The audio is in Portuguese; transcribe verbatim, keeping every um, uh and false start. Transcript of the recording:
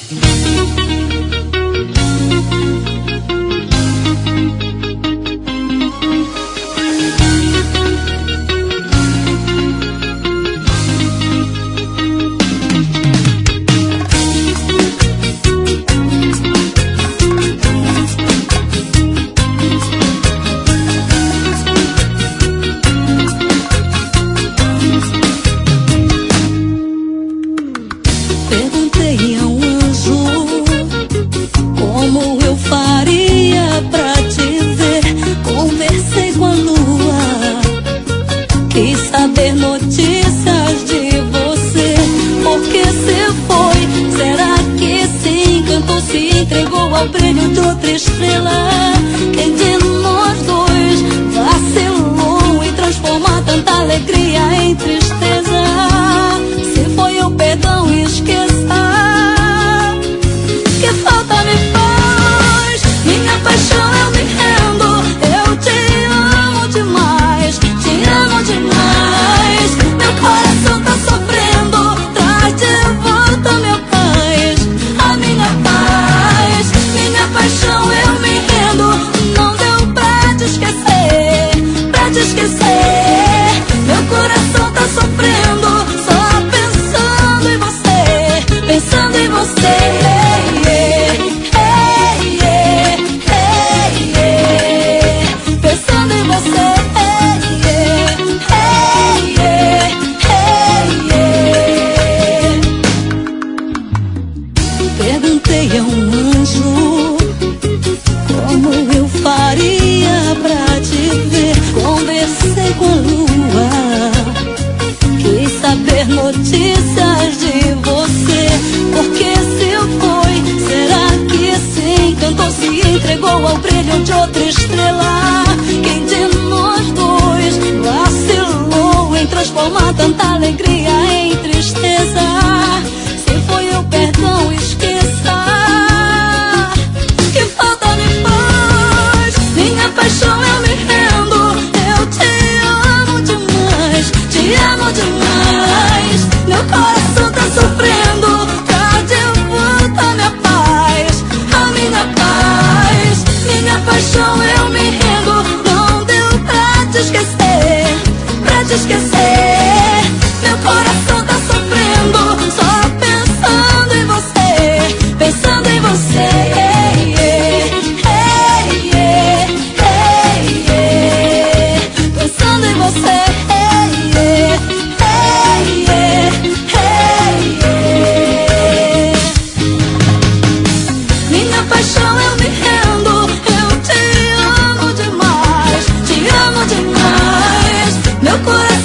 Perguntei a um anjo como eu faria pra te ver. Conversei com a lua, quis saber notícias de você. Por que se foi? Será que se encantou, se entregou ao brilho de outra estrela? Quem de nós dois vacilou em transformar tanta alegria em tristeza? Se foi o perdão, esqueça. Que falta me faz? Minha paixão, eu me rendo. Eu te amo demais, te amo demais. Meu coração tá sofrendo. Traz de volta, meu paz, a minha paz. Minha paixão, eu me rendo. Não deu pra te esquecer, pra te esquecer. Meu coração tá sofrendo, só pensando em você, pensando em você. Perguntei a um anjo como eu faria pra te ver. Conversei com a lua, quis saber notícias de você. Porque se foi, será que se encantou, se entregou ao brilho de outra estrela? Quem de nós dois vacilou em transformar tanta alegria em tristeza? Se foi o perdão, esqueça. Que falta me faz? Minha paixão, eu me rendo. Eu te amo demais, te amo demais. Meu coração tá sofrendo. Traz de volta minha paz, a minha paz. Minha paixão, eu me rendo. Não deu pra te esquecer, pra te esquecer. Meu coração tá sofrendo, só pensando em você, pensando em você. Pensando em você. Minha paixão, eu me rendo. Eu te amo demais, te amo demais. Meu coração